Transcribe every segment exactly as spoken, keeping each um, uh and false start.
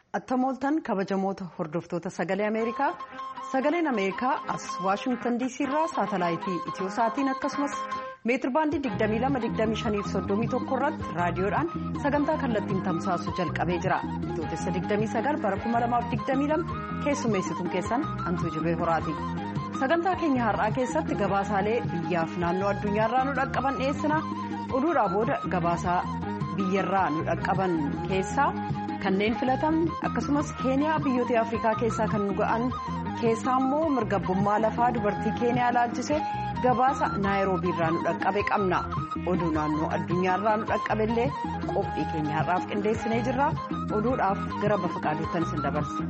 Attamooltan kabajamoota hordoftoota sagalee Ameerikaa sagaleen Ameerikaa as Waashingtan D C irraa saatalaayitii Itiyooosaatiin akkasumas meetir baandii digdamii lama digdamii shanii fi soddomii tokko irratti raadiyoodhaan sagantaa kallattiin tamsaasu jalqabee jira. Itootessa digdamii sagal bara kuma lamaaf digdamii lama keessummeessituun keessan Antuu Jibee Horaati. Sagantaa keenya har'aa keessatti gabaasaalee biyyaaf naannoo addunyaarraa nu dhaqqaban dhiyeessina. Oduudhaa booda gabaasaa biyyarraa nu dhaqqaban keessaa kanneen filataman akkasumas keeniyaa biyyoota afrikaa keessaa kan nu ga'an keessaa immoo mirgabbummaa lafaa dubartii keeniyaa laalchisee gabaasa naayiroobii irraa nu dhaqqabe qabna. Oduu naannoo addunyaarraa nu dhaqqabeillee qophii keenya har'aaf qindeessinee jirra. Oduudhaaf gara bafa qaadottan isin dabarsa.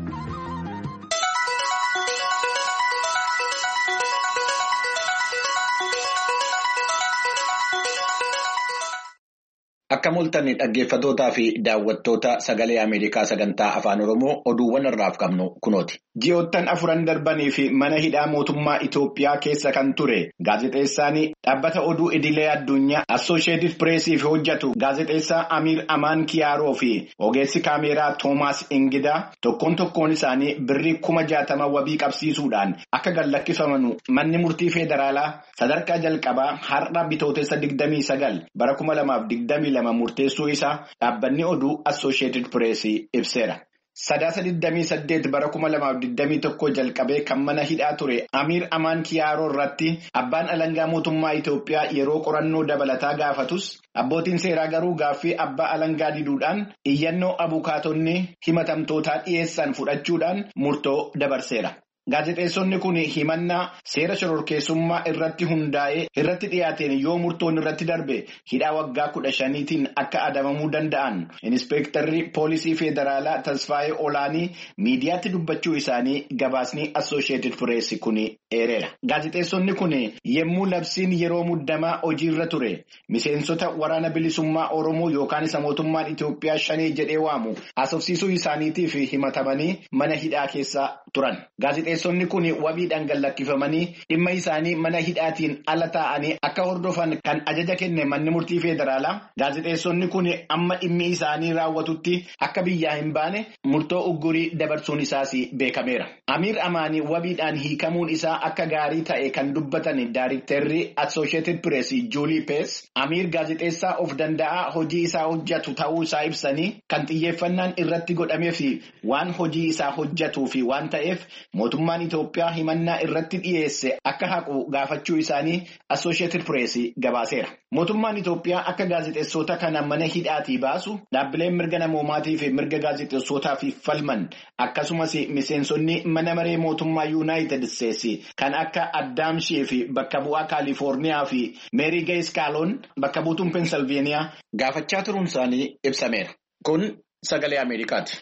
Akka mul'atan dhaggeeffatootaa fi daawwattoota sagalee Ameerikaa sagantaa afaan Oromoo oduuwwan irraaf qabnu kunooti. Ji'oottan afuran darbanii fi mana hidhaa mootummaa Itoophiyaa keessa kan ture gaazexeessaan dhaabbata oduu idilee addunyaa Associated Pressiif hojjetu gaazexeessaa Amiir Amaan Kiyaaroo fi ogeessi kaameeraa Toomaas Ingidaa tokkoon tokkoon isaanii birrii kuma jaatama wabii qabsiisuudhaan akka gallakkifaman manni murtii federaalaa sadarkaa jalqabaa har'a bitootessa digdamii sagal bara kuma lamaaf digdamii lama murteessuu isaa dhaabbanni oduu Associated Press ibseera. Sadaasa digdamii saddeet bara kuma lamaaf digdamii tokko jalqabee kan mana hidhaa ture Amiir Amaan Kiyaaroo irratti abbaan alangaa mootummaa Itoophiyaa yeroo qorannoo dabalataa gaafatus abbootiin seeraa garuu gaaffii abbaa alangaa diduudhaan iyyannoo abukaatonni himatamtootaa dhiyeessan fudhachuudhaan murtoo dabarseera. Gaazexeessonni kun himannaa seera shororkeessummaa irratti hundaa'ee irratti dhiyaateen yoo murtoon irratti darbe hidhaa waggaa kudha shaniitiin akka adabamuu danda'an Inispektarri Poolisii Federaalaa Tasfaayee Olaanii miidiyaatti dubbachuu isaanii gabaasni Associated Press kun eereera. Gaazexeessonni kun yemmuu labsiin yeroo muddamaa hojiirra ture miseensota waraana bilisummaa Oromoo yookaan isa mootummaan Itoophiyaa shanee jedhee waamu haasofsiisuu isaaniitiif himatamanii mana hidhaa keessa turan. Gaazexeessonni kun wabiidhaan gallakkifamanii dhimma isaanii mana hidhaatiin ala taa'anii akka hordofan kan ajaja kenne manni murtii federaalaa. Gaazexeessonni kun amma dhimmi isaanii raawwatutti akka biyyaa hin baane murtoo uggurii dabarsuun isaas beekameera. Amiir Amaanii wabiidhaan hiikamuun isaa akka gaarii ta'e kan dubbatan Daayiriktarri Associated Press Juulii Pees Amiir gaazexeessaa of danda'aa hojii isaa hojjetu ta'uu isaa ibsanii kan xiyyeeffannaan irratti godhamee fi waan hojii isaa hojjetuu fi waan ta'eef mootummaan Itoophiyaa himannaa irratti dhiyeesse akka haqu gaafachuu isaanii Associated Press gabaaseera. Mootummaan Itoophiyaa akka gaazexeessota kana mana hidhaatii baasu dhaabbileen mirga namoomaatii fi mirga gaazexeessotaaf falman akkasumas miseensonni mana maree mootummaa Yuunaayitid Isteetsi kan akka Addaamshii fi bakka bu'aa Kaalifoorniyaa fi Meerii Gees Kaaloon bakka buutuun Peensilveeniyaa gaafachaa turuun isaanii ibsameera. Kun sagalee Ameerikaati.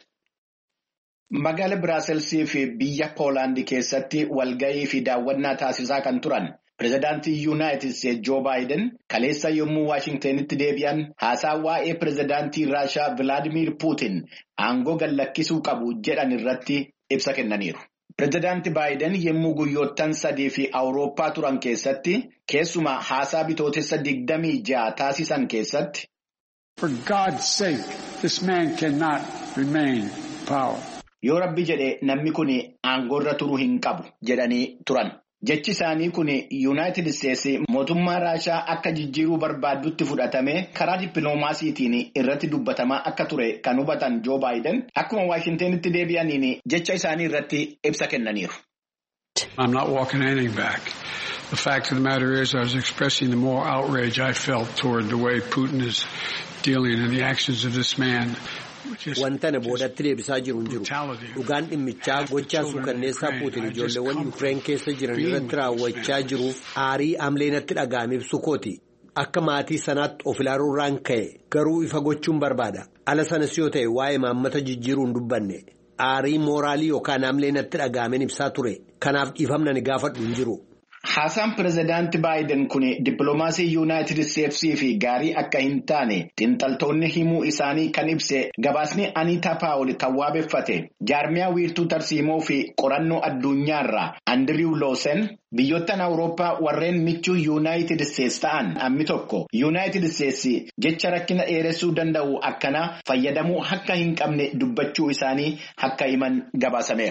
Magaala Biraaselsii fi biyya Poolaandii keessatti walga'ii fi daawwannaa taasisaa kan turan Pireezidaantii Yuunaayitid Isteetsi Joo Baayiden kaleessa yommuu Waashingtanitti deebi'an haasaa waa'ee Pireezidaantii Raashaa Vilaadimiir Puutin aangoo gallakkisuu qabu jedhan irratti ibsa kennaniiru. Pireezidaantii Baayiden yommuu guyyoottan sadii fi Awurooppaa turan keessatti keessumaa haasaa bitootessa digdamii ja'a taasisan keessatti. For God's sake, this man cannot remain power. Yoo Rabbi jedhe namni kun aangoorra turuu hin qabu jedhanii turan. Jechi isaanii kun Yuunaayitid Isteetsi mootummaa Raashaa akka jijjiiruu barbaaddutti fudhatame karaa dippiloomaasiitiin irratti dubbatamaa akka ture kan hubatan Joo Baayiden akkuma Waashingtanitti deebi'aniin jecha isaanii irratti ibsa kennaniiru. I'm not walking anything back. The fact of the matter is I was expressing the more outrage I felt toward the way Putin is dealing in the actions of this man. Wantana boodatti deebisaa jiru hin jiru. Dhugaan dhimmichaa gochaa suukanneessaa Puutin ijoolleewwan Yuukireen keessa jiran irratti raawwachaa jiruuf aarii amleenatti dhaga'ame ibsu kooti. Akka maatii sanaatti of ilaaluurraan ka'e garuu ifa gochuun barbaada. Ala sanas yoo ta'e waa'ee maammata jijjiiruun dubbanne. Aarii mooraalii yookaan amleenatti dhaga'ameen ibsaa ture. Kanaaf dhiifamna ni gaafadhu hin jiru. Haasaan pirezidaantii Baayiden kun dippiloomaasii Yuunaayitid Isteetsii fi gaarii akka hin taane xiinxaltoonni himuu isaanii kan ibse gabaasni Aniitaa Paawul kan waabeffate jaarmiyaa wiirtuu tarsiimoo fi qorannoo addunyaarraa Andiriw Loosen biyyoottan Awurooppaa warreen michuu Yuunaayitid Isteets ta'an ammi tokko Yuunaayitid Isteetsi jecha rakkina dheeressuu danda'u akkana fayyadamuu akka hin qabne dubbachuu isaanii akka himan gabaasameera.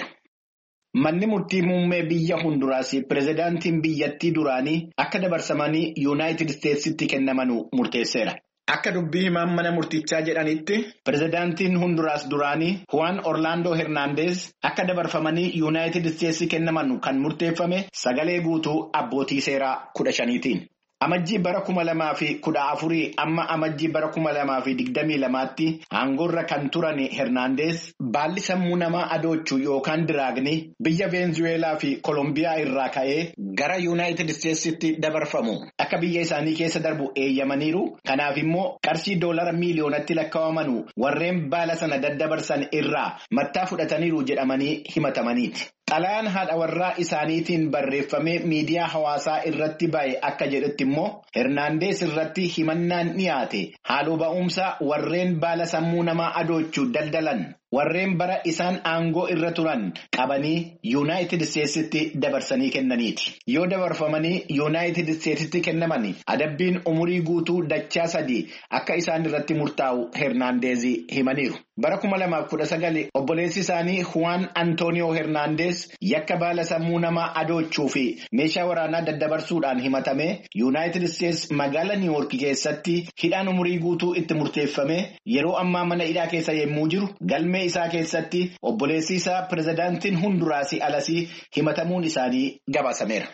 Manni murtii muummee biyya Hunduraas pirezidaantiin biyyattii duraanii akka dabarsamanii Yuunaayitid Isteetsitti kennamanu murteesseera. Akka dubbii himaan mana murtichaa jedhanitti pirezidaantiin Hunduraas duraanii Juan Orlando Hernaandez akka dabarfamanii Yuunaayitid Isteetsi kennamanu kan murteeffame sagalee guutuu abbootii seeraa kudha shaniitiin. Amajjii bara kuma lamaa fi kudha afurii amma amajjii bara kuma lamaa fi digdamii lamaatti aangoorra kan turan Hernaandez baalli sammuu namaa adoochuu yookaan diraagni biyya Veenzuweelaa fi Kolombiyaa irraa ka'ee gara Yuunaayitid Isteetsitti dabarfamu akka biyya isaanii keessa darbu eeyyamaniiru. Kanaaf immoo qarshii doolara miiliyoonatti lakkaawamanu warreen baala sana daddabarsan irraa mattaa fudhataniiru jedhamanii himatamaniiti. Xalayaan haadha warraa isaaniitiin barreeffamee miidiyaa hawaasaa irratti ba'e akka jedhetti immoo Hernaandez irratti himannaan dhiyaate haaloo ba'umsa warreen baala sammuu namaa adoochuu daldalan warreen bara isaan aangoo irra turan qabanii Yuunaayitid Isteetsitti dabarsanii kennaniiti. Yoo dabarfamanii Yuunaayitid Isteetsitti kennamanii adabbiin umurii guutuu dachaa sadii akka isaan irratti murtaa'u Hernaandez himaniiru. Bara kuma lamaaf kudha sagali obboleessi isaanii Juan Antonio Hernaandez yakka baala sammuu namaa adoochuu fi meeshaa waraanaa daddabarsuudhaan himatame Yuunaayitid Isteets magaalaa Niiwuork keessatti hidhaan umurii guutuu itti murteeffame yeroo ammaa mana hidhaa keessa yemmuu jiru galmee isaa keessatti obboleessi isaa pirezidaantiin Hunduraasii alasii himatamuun isaanii gabaasameera.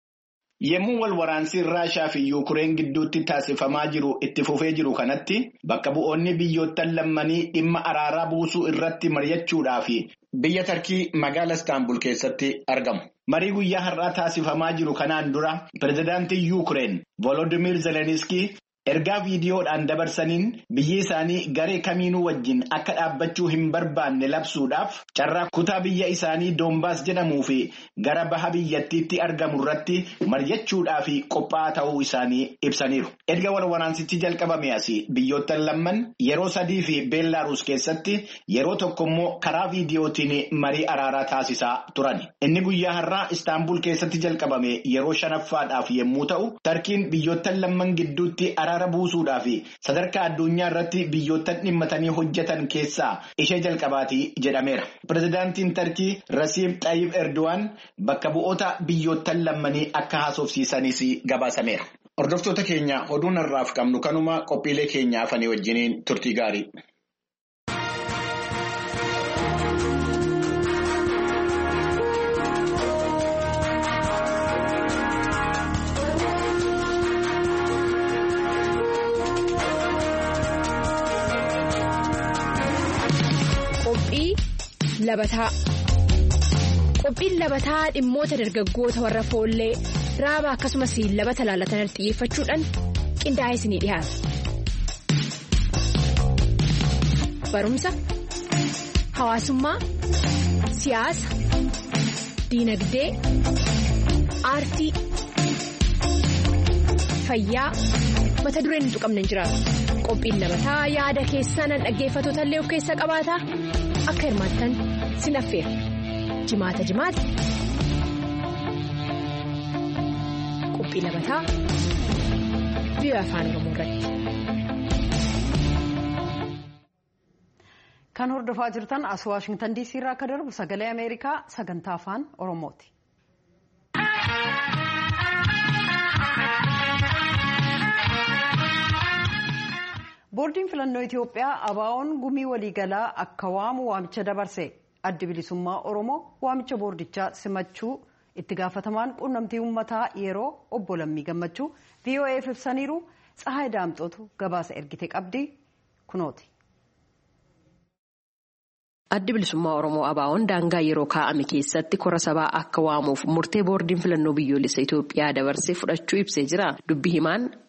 Yemmuu wal waraansi Raashaa fi Yuukireen gidduutti taasifamaa jiru itti fufee jiru kanatti bakka bu'oonni biyyoottan lammanii dhimma araaraa buusuu irratti mari'achuudhaaf biyya Tarkii magaalaa Istaanbul keessatti argamu. Marii guyyaa har'aa taasifamaa jiru kanaan dura pirezidaantii Yuukireen Volodimir Zeleniskii ergaa viidiyoodhaan dabarsaniin biyyi isaanii garee kamiinuu wajjin akka dhaabbachuu hin barbaanne labsuudhaaf carraa kutaa biyya isaanii Doombaas jedhamuu fi gara baha biyyattiitti argamu irratti mari'achuudhaaf qophaa'aa ta'uu isaanii ibsaniiru. Erga wal waraansichi jalqabame asii biyyoottan lamman yeroo sadii fi Beellaaruus keessatti yeroo tokko immoo karaa viidiyootiin marii araaraa taasisaa turan. Inni guyyaa har'aa Istaanbul keessatti jalqabame yeroo shanaffaadhaaf yommuu ta'u Tarkiin biyyoottan lamman gidduutti araara buusuudhaaf sadarkaa addunyaa irratti biyyoottan dhimmatanii hojjetan keessaa ishee jalqabaati jedhameera. Pirezidaantiin Tarkii Rasiib Xayyib Erdo'aan bakka bu'oota biyyoottan lammanii akka haasofsiisanis gabaasameera. Hordoftoota keenya oduun har'aaf qabnu kanuma qophiilee keenya hafanii wajjiniin turtii gaarii. Labataa qophiin labataa dhimmoota dargaggoota warra foollee raaba akkasumas labata laalatan xiyyeeffachuudhaan qindaa'ee isinii dhiyaata. Barumsa, hawaasummaa, siyaasa, diinagdee, aartii, fayyaa mata dureen hin tuqamne hin jiraatu. Qophiin labataa yaada keessan dhaggeeffattoota illee of keessa qabaata. Akka hirmaattan sin affeera. Jimaata jimaata. Qophii labataa biyya afaan Oromoo irratti. Kan hordofaa jirtan as Waashingtan D C irraa akka darbu sagalee Ameerikaa sagantaa afaan Oromooti. Boordiin filannoo Itoophiyaa ABO'n gumii waliigalaa akka waamu waamicha dabarse. Addi bilisummaa Oromoo waamicha boordichaa simachuu itti gaafatamaan quunnamtii uummataa yeroo obbo Lammii Gammachuu V O A ibsaniiru. Tsahaay Daamxootu gabaasa ergite qabdi kunooti. Addi bilisummaa Oromoo ABO'n daangaa yeroo kaa'ame keessatti kora sabaa akka waamuuf murtee boordiin filannoo biyyoolessa Itoophiyaa dabarsee fudhachuu ibsee jira. Dubbi himaan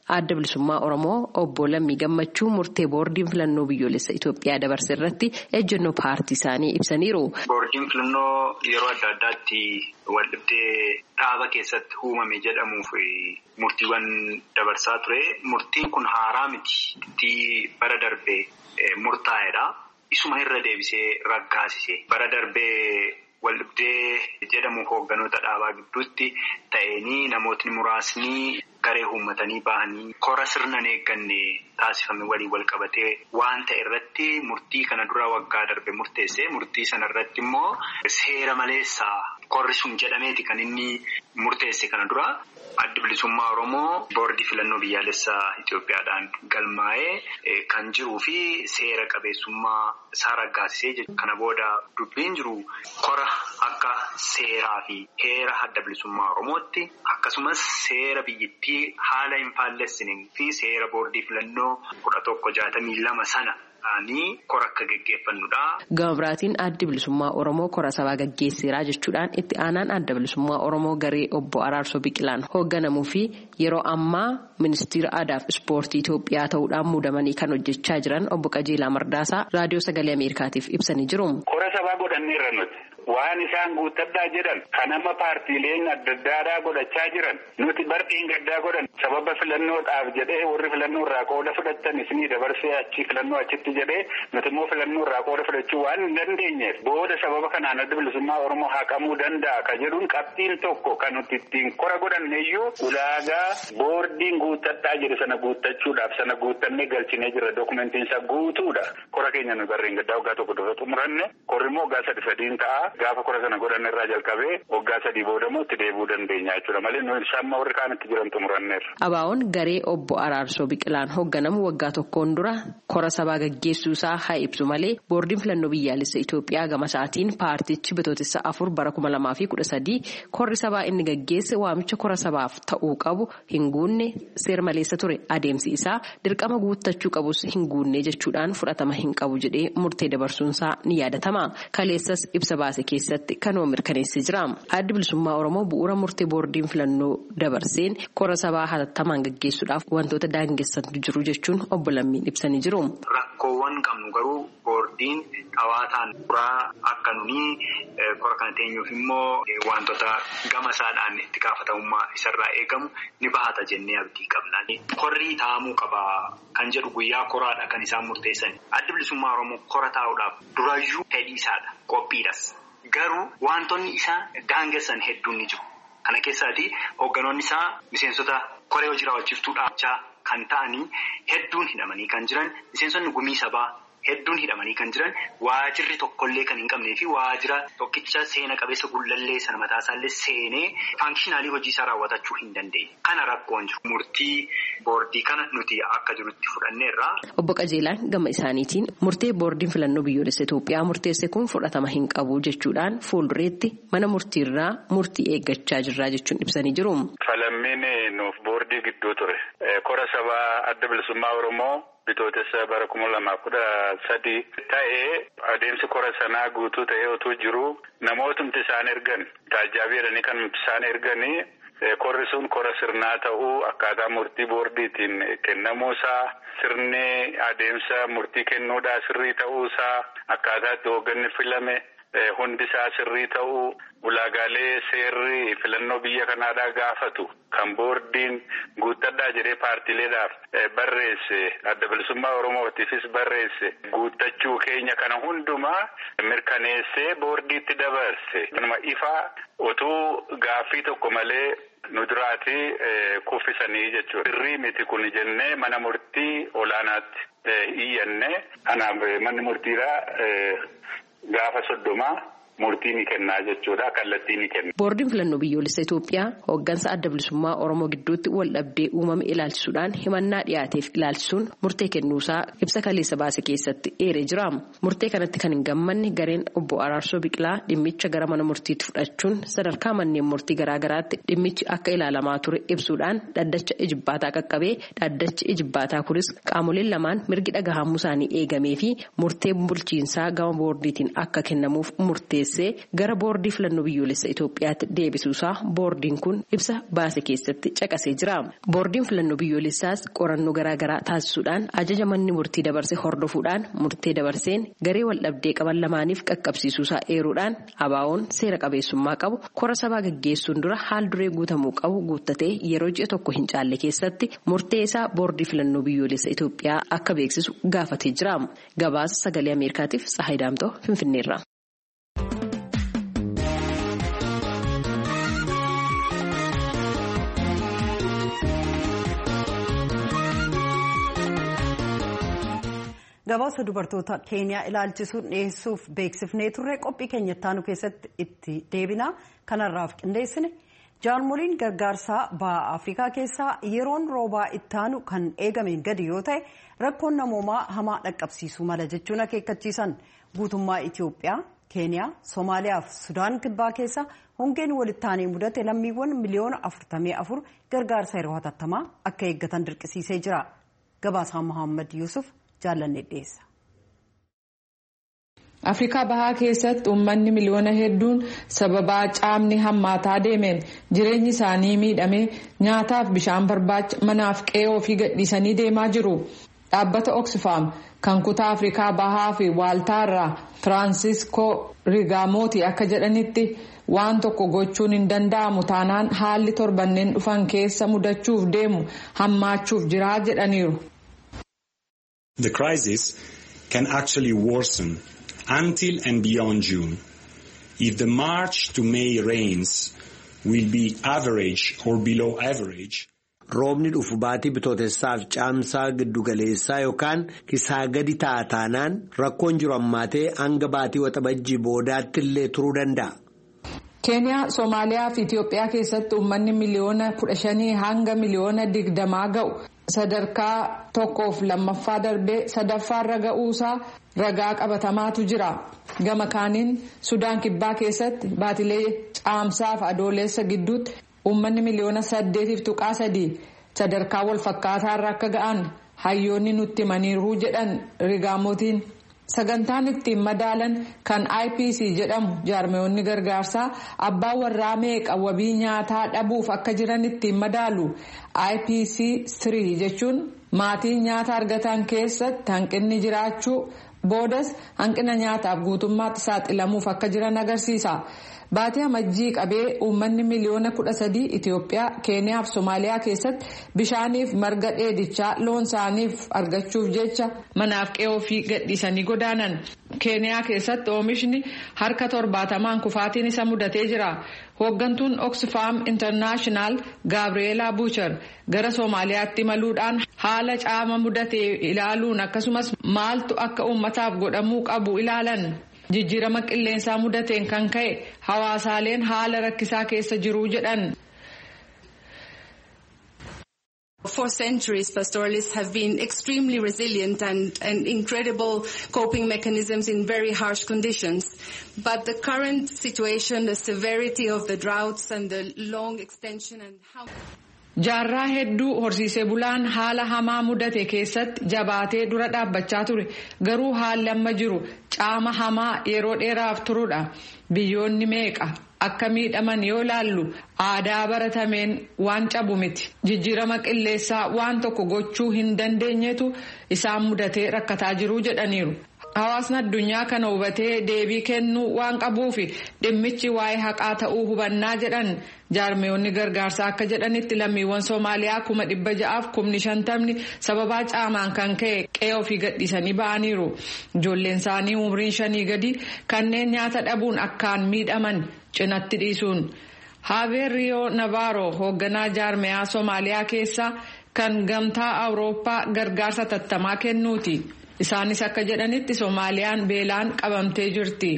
adda bilisummaa Oromoo obbo Lammii Gammachuu murtee boordiin filannoo biyyoolessa Itoophiyaa dabarse irratti ejjennoo paartii isaanii ibsaniiru. Boordiin filannoo yeroo adda addaatti waldhabdee dhaaba keessatti uumame jedhamuuf murtiiwwan dabarsaa ture. Murtiin kun haaraa miti. Bara darbee murtaa'edha. Isuma irra deebisee raggaasise. Bara darbee waldhabdee jedhamu hoogganoota dhaabaa gidduutti ta'anii namootni muraasni garee uummatanii bahanii kora sirnan eegganne taasifame waliin wal qabatee waan ta'e irratti murtii kana dura waggaa darbe murteesse. Murtii sana irratti immoo seera maleessaa korri sun jedhameeti kan inni murteesse kana dura. Addi bilisummaa Oromoo boordii filannoo biyyaalessaa Itoophiyaadhaan galmaa'ee kan jiruu fi seera qabeessummaa isaa raggaasisee jechuudha. Kana booda dubbiin jiru kora akka seeraa fi heera adda bilisummaa Oromootti akkasumas seera biyyattii haala hin faallessine fi seera boordii filannoo kudha tokko jaatamii lama sana. Kora akka gaggeeffannudha. Gama biraatiin addi bilisummaa Oromoo kora sabaa gaggeesseeraa jechuudhaan itti aanaan adda bilisummaa Oromoo garee obbo Araarsoo Biqilaan hoogganamuu fi yeroo ammaa ministeera aadaa fi ispoortii Itoophiyaa ta'uudhaan muudamanii kan hojjechaa jiran obbo Qajeelaa Mardaasaa raadiyoo sagalee Ameerikaatiif ibsanii jiru. Kora sabaa godhanneerra nuti. Waan isaan guuttadhaa jedhan kan amma paartiileen adda addaadhaa godhachaa jiran nuti barqiin gaddaa godhan sababa filannoodhaaf jedhee warri filannoo irraa qooda fudhatan isinii dabarsee achi filannoo achitti jedhee nuti immoo filannoo irraa qooda fudhachuu waan hin dandeenyeef booda sababa kanaan adda bilisummaa Oromoo haqamuu danda'a ka jedhuun qabxiin tokko kan nuti ittiin kora godhanneeyyuu ulaagaa boordiin guuttadhaa jedhe sana guuttachuudhaaf sana guuttannee galchinee jira dokumentiin isaa guutuudha. Kora keenya nu barreen gaddaa waggaa tokko dura xumuranne korri immoo waggaa sadi sadiin ta'a. Gaafa kora sana godhan irraa jalqabee waggaa sadii boodammoo itti deebi'uu dandeenya jechuudha malee nuyi shamma warri kaanitti jiran xumuranneerra. Abaa'oon garee obbo Araarsoo Biqilaan hoogganamu waggaa tokkoon dura kora sabaa gaggeessuu isaa haa ibsu malee boordiin filannoo biyyaalessa Itoophiyaa gama isaatiin paartichi bitootessa afur bara kuma lamaa fi kudha sadii korri sabaa inni gaggeesse waamicha kora sabaaf ta'uu qabu hin guunne seera maleessa ture adeemsi isaa dirqama guuttachuu qabus hin guunne jechuudhaan fudhatama hin qabu jedhee murtee dabarsuunsaa ni yaadatama. Kaleessas ibsa baase keessatti kanoo mirkaneessee jira. Addi bilisummaa Oromoo bu'uura murtee boordiin filannoo dabarseen kora sabaa hatattamaan gaggeessuudhaaf wantoota daangessantu jiru jechuun obbo Lammiin ibsanii jiru. Rakkoowwan qabnu garuu boordiin dhawaataan bu'uuraa akka nuni kora kana teenyuuf immoo wantoota gama isaadhaan itti gaafatamummaa isarraa eegamu ni bahata jennee abdii qabna. Korri taa'amuu qaba kan jedhu guyyaa koraadha kan isaan murteessan. Addi bilisummaa Oromoo kora taa'uudhaaf durayyuu fedhii isaadha qophiidhas. Garuu wantoonni isaa daangessan hedduun ni jiru. Kana keessaati hoogganoonni isaa miseensota koree hojii raawwachiiftuu dhaabachaa kan ta'anii hedduun hidhamanii kan jiran miseensonni gumii sabaa hedduun hidhamanii kan jiran waajirri tokkollee kan hin qabnee fi waajira tokkicha seena qabeessa gullallee sana mataasaallee seenee faankishinaalii hojii isaa raawwatachuu hin dandeenye. Kana rakkoon jiru. Murtii boordii kana nuti akka jirutti fudhanneerra. Obbo Qajeelaan gama isaaniitiin murtee boordiin filannoo biyyoolessa Itoophiyaa murteesse kun fudhatama hin qabu jechuudhaan fuuldureetti mana murtiirraa murtii eeggachaa jirraa jechuun ibsanii jiru. Falammiin nuuf boordii gidduu ture. Kora sabaa adda bilisummaa Oromoo bitootessa bara kuma lamaa kudha sadii ta'ee adeemsi kora sanaa guutuu ta'ee otuu jiru namootumti isaan ergan taajjaabii jedhanii kan isaan erganii korri sun kora sirnaa ta'uu akkaataa murtii boordiitiin kennamuusaa sirni adeemsa murtii kennuudhaa sirrii ta'uusaa akkaataa itti hoogganni filame hundi isaa sirrii ta'uu ulaagaalee seerri filannoo biyya kanaadhaa gaafatu kan boordiin guuttadhaa jedhee paartiileedhaaf barreesse adda bilisummaa Oromootiifis barreesse guuttachuu keenya kana hundumaa mirkaneessee boordiitti dabarse. Kanuma ifaa otuu gaaffii tokko malee nu duraatii kuffisanii jechuudha. Sirrii miti kun jennee mana murtii olaanaatti iyyanne kanaaf manni murtiidhaa gaafa soddomaa murtii ni kennaa jechuudha. Kallattii ni kenna. Boordiin filannoo biyyoolessa Itoophiyaa hooggansa adda bilisummaa Oromoo gidduutti wal dhabdee uumame ilaalchisuudhaan himannaa dhiyaateef ilaalchisuun murtee kennuusaa ibsa kaleessa baase keessatti eeree jira. Murtee kanatti kan hin gammanne gareen obbo Araarsoo Biqilaa dhimmicha gara mana murtiitti fudhachuun sadarkaa manneen murtii garaagaraatti dhimmichi akka ilaalamaa ture ibsuudhaan dhaddacha ijibbaataa qaqqabee dhaddachi ijibbaataa kunis qaamoleen lamaan mirgi dhagahamuu isaanii eegamee fi murtee bulchiinsaa gama boordiitiin akka kennamuuf murteesse. sirreessee gara boordii filannoo biyyoolessa Itoophiyaatti deebisuusaa boordiin kun ibsa baase keessatti caqasee jira. Boordiin filannoo biyyoolessaas qorannoo garaagaraa taasisuudhaan ajaja manni murtii dabarse hordofuudhaan murtee dabarseen garee waldhabdee qaban lamaaniif qaqqabsiisuusaa eeruudhaan abaawoon seera qabeessummaa qabu kora sabaa gaggeessuun dura haal duree guutamuu qabu guuttatee yeroo ji'a tokko hin caalle keessatti murtee isaa boordii filannoo biyyoolessa Itoophiyaa akka beeksisu gaafatee jira. Gabaasa sagalee Ameerikaatiif Tsahaay Daamtoo Finfinneerra. Gabaasa dubartoota Keeniyaa ilaalchisuun dhiyeessuuf beeksifnee turre qophii keenya ittaanu keessatti itti deebina. Kanarraaf qindeessine jaarmoliin gargaarsaa baha Afrikaa keessaa yeroon roobaa ittaanu kan eegameen gadi yoo ta'e rakkoon namoomaa hamaa dhaqqabsiisuu mala jechuun akeekkachiisan. Guutummaa Itoophiyaa, Keeniyaa, Somaaliyaa fi Sudaan kibbaa keessa hongeen walittaanii mudate lammiiwwan miliyoona afurtamii afur gargaarsa yeroo hatattamaa akka eeggatan dirqisiisee jira. Gabaasaan Muhammad Yusuf jaallanne dhiyeessa. Afrikaa bahaa keessatti uummanni miliyoona hedduun sababaa caamni hammaataa deemeen jireenyi isaanii miidhamee nyaataaf bishaan barbaacha manaaf qe'ee ofii gadhiisanii deemaa jiru. Dhaabbata Oxfam kan kutaa Afrikaa bahaa fi waaltaarraa Firaansiskoo Rigaamooti akka jedhanitti waan tokko gochuun hin danda'amu taanaan haalli torbanneen dhufan keessa mudachuuf deemu hammaachuuf jira jedhaniiru. The crisis can actually worsen until and beyond June if the March to May rains will be average or below average. Roobni dhufu baatii bitootessaaf caamsaa giddugaleessaa yookaan isaa gadi ta'a taanaan rakkoon jiru ammaatee hanga baatii waxabajjii boodaatti illee turuu danda'a. Keeniyaa, Somaaliyaa fi Itoophiyaa keessatti uummanni miliyoona kudha shanii hanga miliyoona digdamaa ga'u sadarkaa tokkoof lammaffaa darbee sadaffaarra ga'uusaa ragaa qabatamaatu jira. Gama kaaniin Sudaan kibbaa keessatti baatilee caamsaaf adoolessa gidduutti uummanni miliyoona saddeetiif tuqaa sadii sadarkaa wal fakkaataarra akka ga'an hayyoonni nutti himaniiru jedhan Rigaamotiin. Sagantaan ittiin madaalan kan I P C jedhamu jaarmeewonni gargaarsaa abbaa warraa meeqa wabii nyaataa dhabuuf akka jiran ittiin madaalu. I P C sadii jechuun maatiin nyaata argatan keessatti hanqinni jiraachuu boodas hanqina nyaataaf guutummaatti saaxilamuuf akka jiran agarsiisa. Baatii amajjii qabee uummanni miliyoona kudha sadii Itoophiyaa, Keeniyaa fi Somaaliyaa keessatti bishaaniif marga dheedichaa loon isaaniif argachuuf jecha manaaf qe'ee ofii gadhiisanii godaanan. Keeniyaa keessatti oomishni harka torbaatamaan kufaatiin isa mudatee jira. Hooggantuun Oxfam International Gabriela Bucher gara Somaaliyaatti imaluudhaan haala caama mudatee ilaaluun akkasumas maaltu akka uummataaf godhamuu qabu ilaalan. Jijjiirama qilleensaa mudateen kan ka'e hawaasaaleen haala rakkisaa keessa jiru jedhan. For centuries, pastoralists have been extremely resilient and, and incredible coping mechanisms in very harsh conditions. But the current situation, the severity of the droughts and the long extension and how... Jaarraa hedduu horsiisee bulaan haala hamaa mudate keessatti jabaatee dura dhaabbachaa ture. Garuu haalli amma jiru caama hamaa yeroo dheeraaf turudha. Biyyoonni meeqa akka miidhaman yoo laallu aadaa baratameen waan cabu miti. Jijjiirama qilleessaa waan tokko gochuu hin dandeenyetu isaan mudatee rakkataa jiru jedhaniiru. Hawaasni addunyaa kana hubatee deebii kennuu waan qabuufi dhimmichi waa'ee haqaa ta'uu hubannaa jedhan. Jaarmeewonni gargaarsaa akka jedhanitti lammiiwwan Soomaaliyaa kuma dhibba ja'aaf kumni shantamni sababaa caamaan kan ka'e qe'ee ofii gadhiisanii ba'aniiru. Ijoolleen isaanii umriin shanii gadi kanneen nyaata dhabuun akkaan miidhaman cinatti dhiisuun. Haabeerriyoo Nabaaroo hoogganaa jaarmeyaa Soomaaliyaa keessaa kan gamtaa Awurooppaa gargaarsa tattamaa kennuuti. Isaanis akka jedhanitti Soomaaliyaan beelaan qabamtee jirti.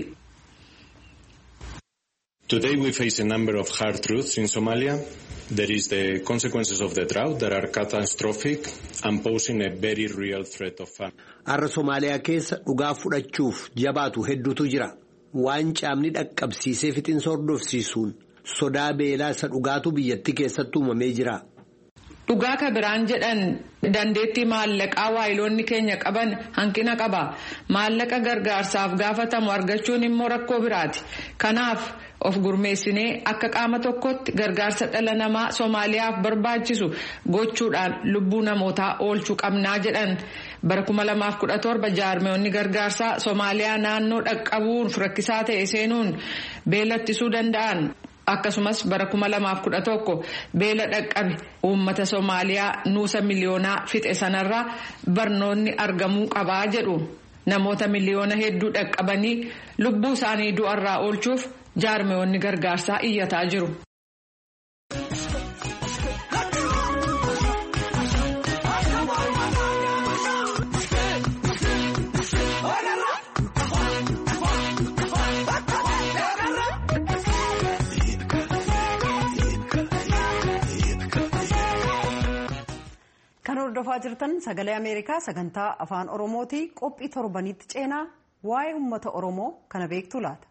Today we face a number of hard truths in Somalia. There is the consequences of the drought that are catastrophic and posing a very real threat of famine. Har'a Somaaliyaa keessa dhugaa fudhachuuf jabaatu hedduutu jira. Waan caamni dhaqqabsiisee fixiinsa hordofsiisuun sodaa beelaa isa dhugaatu biyyattii keessatti uumamee jira. Dhugaa ka biraan jedhan dandeettii maallaqaa waayiloonni keenya qaban hanqina qaba. Maallaqa gargaarsaaf gaafatamu argachuun immoo rakkoo biraati. Kanaaf of gurmeessinee akka qaama tokkotti gargaarsa dhala namaa Soomaaliyaaf barbaachisu gochuudhaan lubbuu namootaa oolchuu qabnaa jedhan. Bara kuma lamaaf kudha torba jaarmeewonni gargaarsaa Soomaaliyaa naannoo dhaqqabuun rakkisaa ta'e seenuun beelattisuu danda'an. Akkasumas bara kuma lamaaf kudha tokko beela dhaqqabe uummata Soomaaliyaa nuusa miliyoonaa fixe sanarraa barnoonni argamuu qabaa jedhu. Namoota miliyoona hedduu dhaqqabanii lubbuu isaanii du'arraa oolchuuf jaarmeewonni gargaarsaa iyyataa jiru. Kan hordofaa jirtan sagalee Ameerikaa sagantaa afaan Oromooti. Qophii torbanitti ceenaa waa'ee uummata Oromoo kana beektu laata.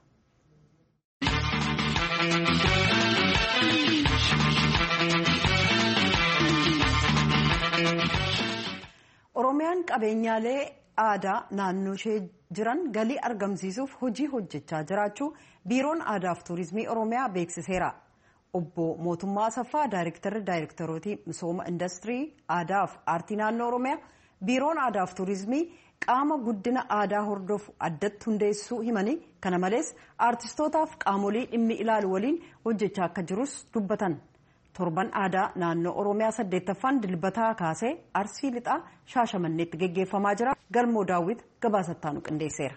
Oromiyaan qabeenyaalee aadaa naannoo ishee jiran galii argamsiisuuf hojii hojjechaa jiraachuu biiroon aadaa fi tuurizimii Oromiyaa beeksiseera. Obbo Mootummaa Asaffaa Daayirektarri Daayirektarootii Misooma Industirii Aadaa fi Aartii Naannoo Oromiyaa biiroon aadaa fi tuurizimii qaama guddina aadaa hordofu addatti hundeessuu himanii kana malees aartistootaaf qaamolee dhimmi ilaalu waliin hojjechaa akka jirus dubbatan. Torban aadaa naannoo Oromiyaa saddeettaffaan dilbataa kaasee Arsii Lixaa Shaashamanneetti geggeeffamaa jira. Galmoo Daawwit gabaasattaanu qindeesseera.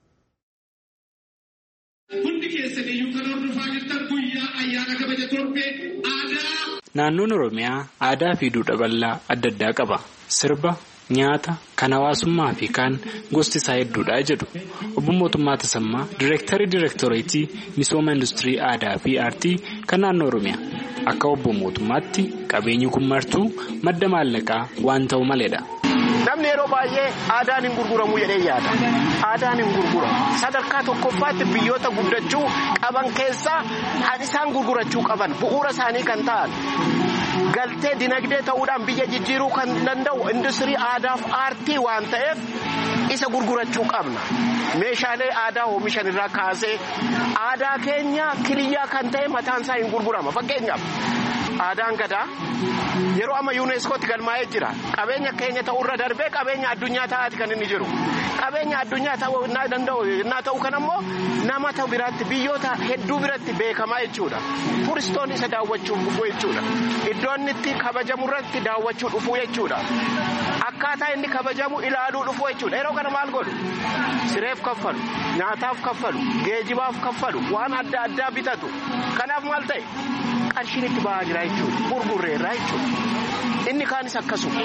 Hundi keessaniyyuu kan hordofaa jirtan guyyaa ayyaana kabaja torbee aadaa. Naannoon Oromiyaa aadaa fi duudhaa bal'aa adda addaa qaba. Sirba, nyaata, kan hawaasummaa fi kaan gosti isaa hedduudha jedhu. Obbo Mootummaa Tasammaa Direektarii Direektoreetii Misooma Industirii Aadaa fi Aartii kan naannoo Oromiyaa. Akka obbo Mootummaatti qabeenyi kun martuu madda maallaqaa waan ta'u maleedha. Namni yeroo baay'ee aadaan hin gurguramu jedhee yaada. Aadaan hin gurguramu. Sadarkaa tokkoffaatti biyyoota guddachuu qaban keessaa kan isaan gurgurachuu qaban bu'uura isaanii kan ta'an galtee dinagdee ta'uudhaan biyya jijjiiruu kan danda'u industirii aadaa fi aartii waan ta'eef isa gurgurachuu qabna. Meeshaalee aadaa oomishan irraa kaasee aadaa keenya kiriyyaa kan ta'e mataan isaa hin gurgurama. Fakkeenyaaf aadaan gadaa yeroo amma yuuneeskootti galmaa'ee jira. Qabeenya keenya ta'urra darbee qabeenya addunyaa ta'aati kan inni jiru. Qabeenya addunyaa ta'uu danda'u innaa ta'u kan ammoo nama ta'u biraatti biyyoota hedduu biratti beekamaa jechuudha. Turistoonni isa daawwachuuf dhufuu jechuudha. Iddoo inni itti kabajamu irratti daawwachuu dhufuu jechuudha. Akkaataa inni kabajamu ilaaluu dhufuu jechuudha. Yeroo kana maal godhu? Sireef kaffalu, nyaataaf kaffalu, geejibaaf kaffalu, waan adda addaa bitatu. Kanaaf maal ta'e? Qarshiin itti ba'aa jira jechuudha. Gurgurreerraa jechuudha. Inni kaanis akkasuma.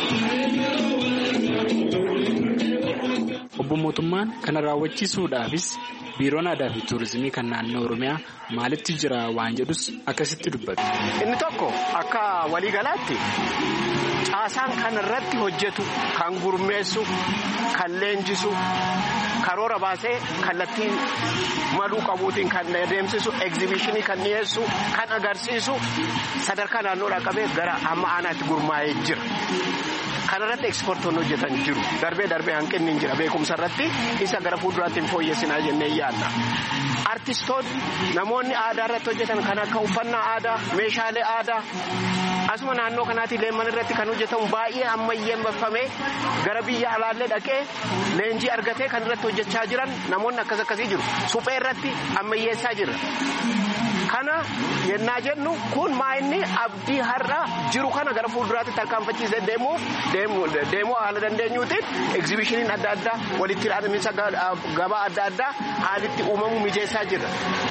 Obbo Mootummaan kana raawwachiisuudhaafis biiroon aadaa fi tuurizimii kan naannoo Oromiyaa maalitti jira waan jedhus akkasitti dubbatu. Inni tokko akka waliigalaatti caasaan kan irratti hojjetu, kan gurmeessu, kan leenjisu, karoora baasee kallattii maluu qabuutiin kan adeemsisu, egzibishinii kan dhiyeessu, kan agarsiisu sadarkaa naannoodhaa qabee gara amma aanaatti gurmaa'ee jira. Kanarratti ekspoortoonni hojjetan jiru. Darbee darbee hanqinni hin jira. Beekumsa irratti isa gara fuulduraatti hin fooyyessinaa jennee yaadna. Artistoonni namoonni aadaa irratti hojjetan kan akka uffannaa aadaa, meeshaalee aadaa asuma naannoo kanaatti leemman irratti kan hojjetamu baay'ee ammayyeeffamee gara biyya alaallee dhaqee leenjii argatee kan irratti hojjechaa jiran namoonni akkas akkasii jiru. Suphee irratti ammayyeessaa jira. Kana yennaa jennu kun maayinni abdii har'a jiru kana gara fuulduraatti tarkaanfachiisee deemuuf deemuu haala dandeenyuutiin egzibishiniin adda addaa walitti hidhaminsa gabaa adda addaa haalitti uumamu mijeessaa jira.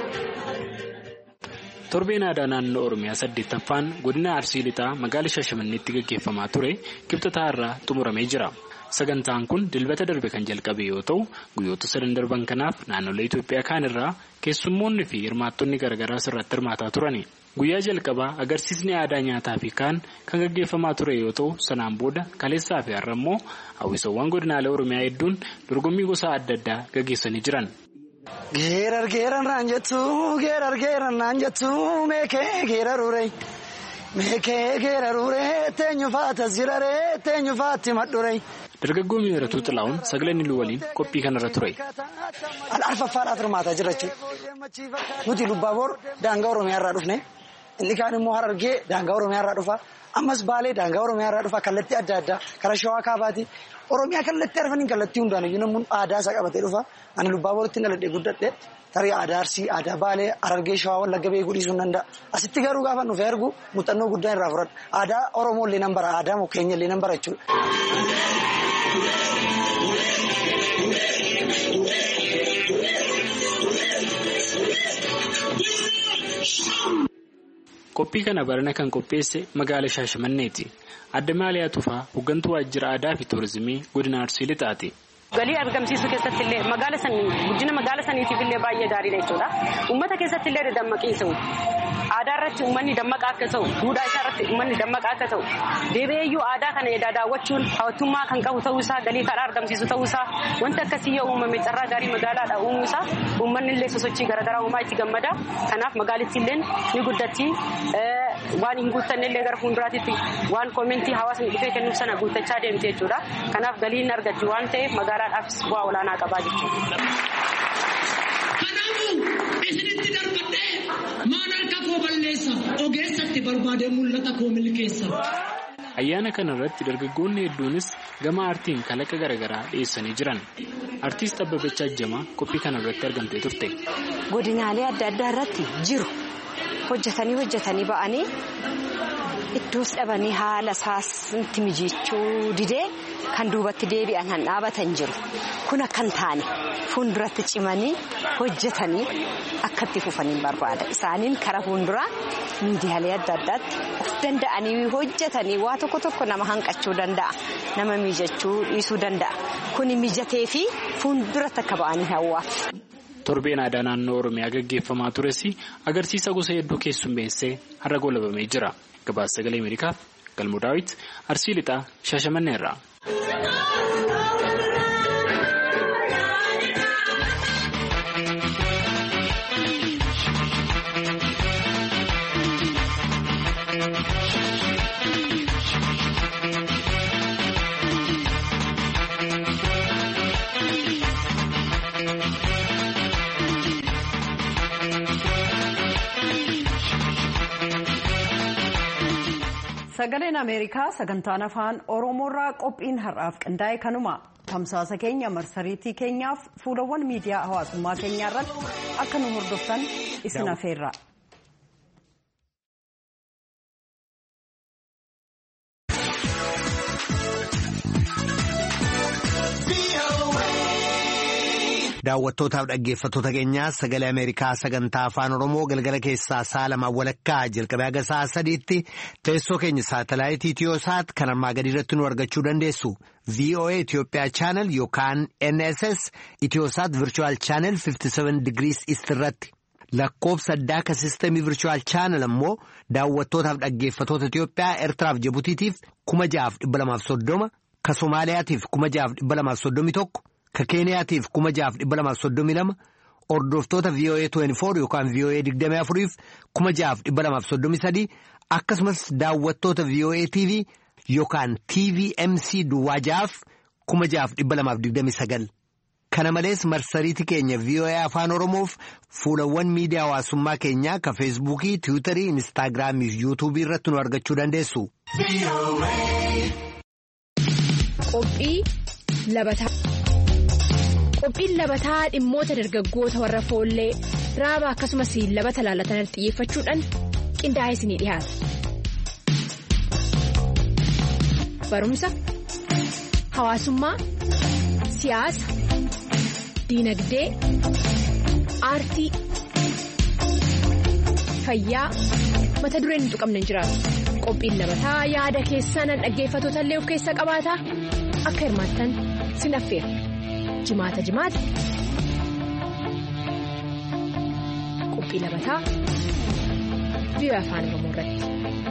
Torbeen aadaa naannoo Oromiyaa saddeettaffaan godina Arsii Lixaa magaalaa Shaashamanneetti gaggeeffamaa ture kibxataa irraa xumuramee jira. Sagantaan kun dilbata darbe kan jalqabe yoo ta'u guyyoota sadan darban kanaaf naannolee Itoophiyaa kaan irraa keessummoonni fi hirmaattonni garaagaraa irratti hirmaataa turani. Guyyaa jalqabaa agarsiisni aadaa nyaataa fi kaan kan gaggeeffamaa ture yoo ta'u sanaan booda kaleessaa fi har'a immoo hawwisawwan godinaalee Oromiyaa hedduun dorgommii gosa adda addaa gaggeessanii jiran. Geerar geeran naan jettu geerar geeran naan jettu meekee geerarure Meekee geeraruree teenyufaata ziraree teenyufaatti madhuree. Dargaggoo Miiratuu Xilaa'uun sagalee niluu waliin qophii kanarra ture. Al'aarfaffaadhaaf hirmaataa jira jechuudha. Nuti Lubbaaboor daangaa Oromiyaa irraa dhufne. Inni kaan immoo Harargee daangaa Oromiyaa irraa dhufa. Ammas Baalee daangaa Oromiyaa irraa dhufa. Kallattii adda addaa karaa Shawaa Kaabaati. Oromiyaa kallattii arfaniin kallattii hundaan iyyuu namoonni aadaa isaa qabatee dhufa. Ani Lubbaabooritti dhaladhee guddadhe. Tarii aadaa Arsii, aadaa Baalee, Harargee, Shawaa Wallagga beekuu dhiisuu hin danda'a. Asitti garuu gaafa dhufee argu muuxannoo guddaa irraa fudhadha. Aadaa Oromoo illee nan bara, aadaa Mukeenya illee nan bara jechuudha. Qophii kana barana kan qopheesse magaala Shaashamanneeti. Adda Maaliyaa Tufaa hooggantuu waajjira aadaa fi tuurizimii godina Arsii Lixaati. Galii argamsiisuu keessatti illee magaala sanii guddina magaala saniitiif illee baay'ee gaariidha jechuudha. Uummata keessatti illee dammaqinsa aadaa irratti uummanni dammaqaa akka ta'u, duudhaa isaa irratti uummanni dammaqaa akka ta'u, deebi'eeyyuu aadaa kana edaa daawwachuun hawwattummaa kan qabu ta'uu isaa, galii karaa argamsiisu ta'uu isaa, wanti akkasii yoo uumame carraa gaarii magaalaadha uumuu isaa, uummanni illee sosochii garaagaraa uumaa itti gammada. Kanaaf magaalittii illee ni guddatti. Waan hin guuttanne illee gara fuulduraatti waan koomentii hawaasni dhufee kennuuf sana guuttachaa deemte jechuudha. Kanaaf galiin argachuu waan ta'eef magaalaadhaafis bu'aa olaanaa qabaa jechuudha. Kanaafuu isinitti darbadhee maan harka koo balleessa ogeessatti barbaadee mul'ata koo milkeessa. Ayyaana kana irratti dargaggoonni hedduunis gama aartiin kalaqa garaagaraa dhiyeessanii jiran. Aartiist Abbabachaa Ajjamaa qophii kana irratti argamtee turte. Godinaalee adda addaa irratti jiru. Hojjetanii hojjetanii ba'anii iddoos dhabanii haala isaatti mijeechuu didee kan duubatti deebi'an han dhaabatan jiru. Kun akka hin taane fuulduratti cimanii hojjetanii akka itti fufaniin barbaada. Isaaniin karaa fuulduraa miidiyaalee adda addaatti of danda'anii hojjetanii waa tokko tokko nama hanqachuu danda'a. Nama mijachuu dhiisuu danda'a. Kun mijatee fi fuulduratti akka ba'anii hawwaaf. Torbeen aadaa naannoo Oromiyaa gaggeeffamaa tures agarsiisa gosa hedduu keessummeessee har'a goolabamee jira. Gabaasa sagalee Ameerikaaf Galmoo Daawit Arsii Lixaa Shaashamanneerraa. Sagaleen Ameerikaa sagantaan afaan Oromoorraa qophiin har'aaf qindaa'e kanuma. Tamsaasa keenya marsariitii keenyaaf fuulawwan miidiyaa hawaasummaa keenyaa irratti akka nu hordoftan isin afeerra. Daawwattootaaf dhaggeeffattoota keenyaa sagalee Ameerikaa sagantaa afaan Oromoo galgala keessaa sa'a lamaa walakkaa jalqabee haga sa'a sadiitti teessoo keenya saatalaayitii Itiyoosaat kan armaa gadii irratti nu argachuu dandeessu. V O A Itoophiyaa chaanal yookaan N S S Itiyoosaat Virtual Channel fifty seven Degrees East irratti. Lakkoofsa addaa ka sistemii Virtual Channel ammoo daawwattootaaf dhaggeeffattoota Itiyoophiyaa Eertiraaf Jibutiitiif kuma ja'aaf dhibba lamaaf soddoma, ka Somaaliyaatiif kuma ja'aaf dhibba lamaaf soddomii tokko. Ka Keeniyaatiif kuma ja'aaf dhibba lamaaf soddomii lama, hordoftoota V O A twenty-four yookaan V O A digdamii afuriif kuma ja'aaf dhibba lamaaf soddomii sadii, akkasumas daawwattoota V O A T V yookaan T V M C duwwaa ja'aaf kuma ja'aaf dhibba lamaaf digdamii sagal. Kana malees marsariitii keenya V O A afaan Oromoof fuulawwan miidiyaa hawaasummaa keenyaa ka Feesbuukii, Tiwiitarii, Inistaagiraamii fi Yuutuubii irratti nu argachuu dandeessu. Qophii labataa. Qophiin labataa dhimmoota dargaggoota warra foollee raaba akkasumas labata laalatan xiyyeeffachuudhaan qindaa'ee isinii dhiyaata. Barumsa, hawaasummaa, siyaasa, diinagdee, aartii, fayyaa mata dureen hin tuqamne hin jiraatu. Qophiin labataa yaada keessan dhaggeeffattoota illee of keessa qabaata. Akka hirmaattan sin affeera. Jimaata jimaata qophii labataa biyya afaan Oromoo irratti.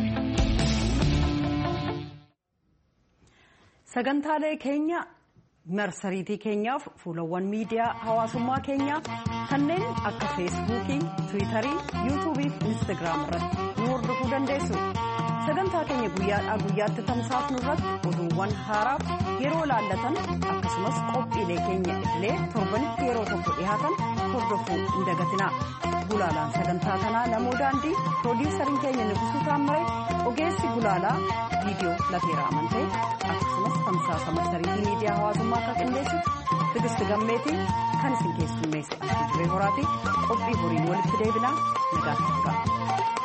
Sagantaalee keenya marsariitii keenyaaf fuulawwan miidiyaa hawaasummaa keenyaa kanneen akka feesbuukii, tiwiitarii, yuutuubii fi inistaagiraam irratti nu hordofuu dandeessu. sagantaa keenya guyyaadhaa guyyaatti tamsaafnu irratti oduuwwan haaraaf yeroo laallatan akkasumas qophiilee keenya illee torbanitti yeroo tokko dhihaatan hordofuu hin dagatinaa. Gulaalaan sagantaa kanaa namoo daandii piroodiisariin keenya Nugusuu Taammaree ogeessi gulaalaa viidiyoo Lateeraa Amantee akkasumas tamsaasa marsariitii miidiyaa hawaasummaa akka qindeessitu Tigisti Gammeetii kan isin keessummeesse Asii Duree Horaatii qophii horiin walitti deebinaa nagaatti ga'a.